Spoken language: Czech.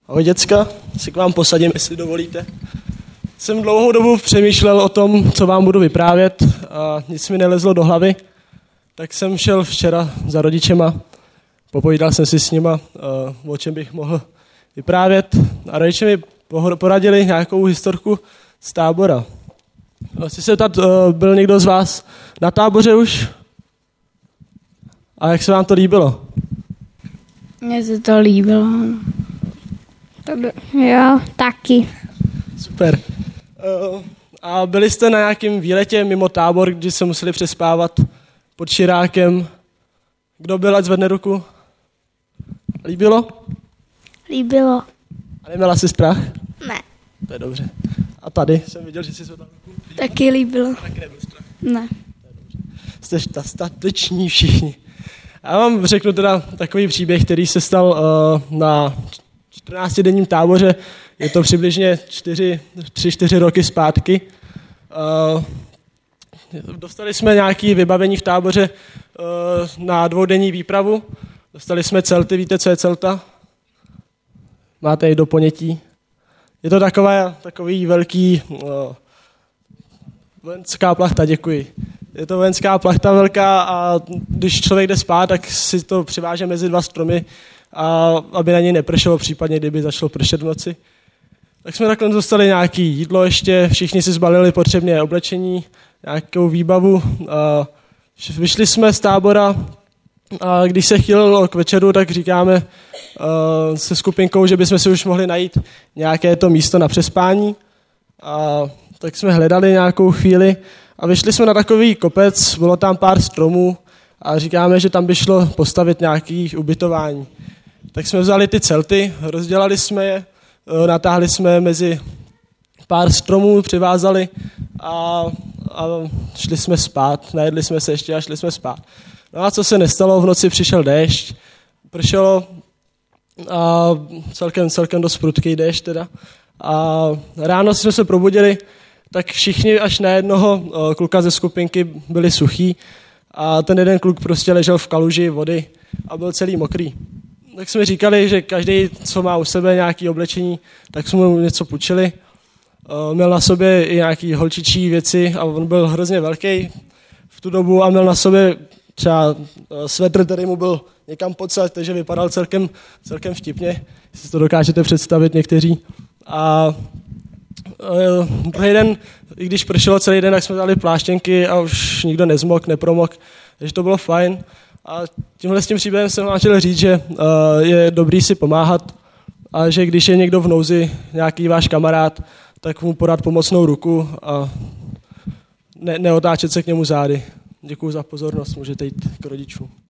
Ahoj děcka, si k vám posadím, jestli dovolíte. Jsem dlouhou dobu přemýšlel o tom, co vám budu vyprávět a nic mi nelezlo do hlavy, tak jsem šel včera za rodičema, popovídal jsem si s nima, o čem bych mohl vyprávět a rodiče mi poradili nějakou historku z tábora. Chci se ptat, byl někdo z vás na táboře už? A jak se vám to líbilo? Mně se to líbilo. Jo, taky. Super. A byli jste na nějakém výletě mimo tábor, kdy se museli přespávat pod Širákem? Kdo byl, ať zvedne ruku? Líbilo? Líbilo. A neměla jsi strach? Ne. To je dobře. A tady jsem viděl, že jsi zvedla ruku. Taky líbilo. Taky nebyl strach. Ne. Jste stateční všichni. Já vám řeknu teda takový příběh, který se stal na 14denním táboře. Je to přibližně 3-4 roky zpátky. Dostali jsme nějaké vybavení v táboře na 2denní výpravu. Dostali jsme celty, víte, co je celta? Máte i do ponětí. Je to takový velký vojenská plachta, děkuji. Je to vojenská plachta velká a když člověk jde spát, tak si to přiváže mezi dva stromy, a aby na něj nepršelo, případně kdyby začalo pršet v noci. Tak jsme takhle dostali nějaké jídlo ještě, všichni si zbalili potřebné oblečení, nějakou výbavu. Vyšli jsme z tábora a když se chýlilo k večeru, tak říkáme se skupinkou, že bychom si už mohli najít nějaké to místo na přespání. A tak jsme hledali nějakou chvíli a vyšli jsme na takový kopec, bylo tam pár stromů a říkáme, že tam by šlo postavit nějaké ubytování. Tak jsme vzali ty celty, rozdělali jsme je, natáhli jsme mezi pár stromů, přivázali a šli jsme spát. Najedli jsme se ještě a šli jsme spát. No a co se nestalo, v noci přišel déšť, pršelo a celkem dost prudký déšť teda. A ráno jsme se probudili, tak všichni až na jednoho kluka ze skupinky byli suchý a ten jeden kluk prostě ležel v kaluži vody a byl celý mokrý. Tak jsme říkali, že každý, co má u sebe nějaké oblečení, tak jsme mu něco půjčili. Měl na sobě i nějaké holčičí věci a on byl hrozně velký v tu dobu a měl na sobě třeba svetr, který mu byl někam podsaď, takže vypadal celkem vtipně, jestli to dokážete představit někteří. A druhý den, i když pršelo celý den, tak jsme dali pláštěnky a už nikdo nezmok, nepromok, takže to bylo fajn. A tímhle s tím příběhem jsem vám chtěl říct, že je dobrý si pomáhat a že když je někdo v nouzi, nějaký váš kamarád, tak mu podat pomocnou ruku a neotáčet se k němu zády. Děkuju za pozornost, můžete jít k rodičům.